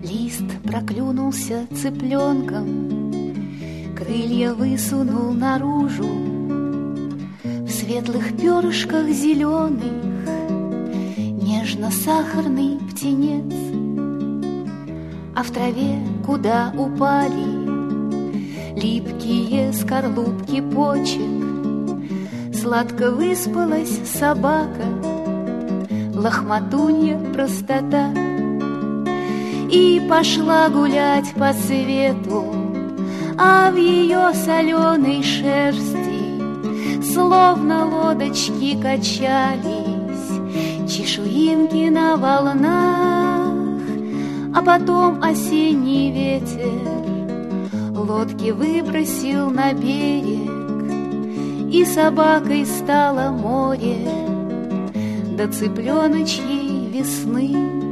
Лист проклюнулся цыпленком, крылья высунул наружу. В светлых перышках зеленых нежно-сахарный птенец. А в траве, куда упали липкие скорлупки почек, сладко выспалась собака, лохматунья простота. И пошла гулять по свету, а в ее соленой шерсти словно лодочки качались чешуинки на волнах. А потом осенний ветер лодки выбросил на берег, и собакой стало море до цыпленочьей весны.